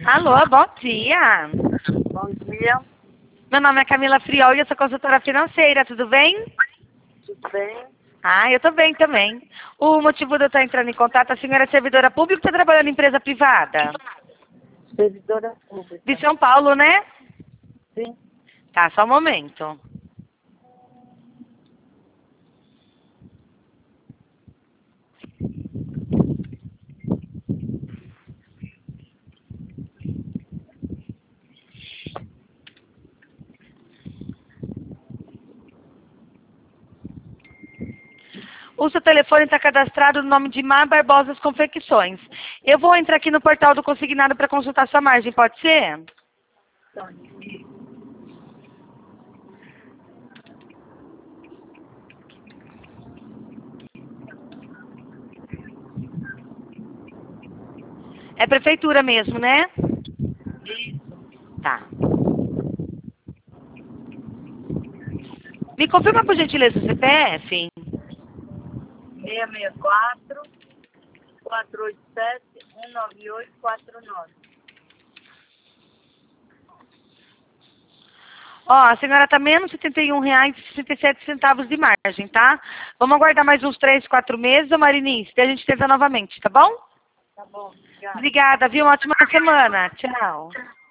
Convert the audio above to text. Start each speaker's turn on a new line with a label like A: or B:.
A: Alô, bom dia.
B: Bom dia,
A: Meu nome é Camila Friol e eu sou consultora financeira, tudo bem?
B: tudo bem?
A: Ah, eu tô bem também. O motivo de eu estar entrando em contato, a senhora é servidora pública ou está trabalhando em empresa privada?
B: Servidora
A: De
B: pública.
A: São Paulo, né?
B: Sim.
A: Tá, só um momento. O seu telefone está cadastrado no nome de Mar Barbosas Confecções. Eu vou entrar aqui no portal do consignado para consultar sua margem, pode ser? É prefeitura mesmo, né? Tá. Me confirma por gentileza o CPF?
B: 664 487 19849.
A: Ó, a senhora está menos R$ 71,67 de margem, tá? Vamos aguardar mais uns 3, 4 meses, ô Marinice, daí a gente tenta novamente, tá bom?
B: Tá bom, obrigada.
A: Obrigada, viu? Uma ótima semana. Tchau.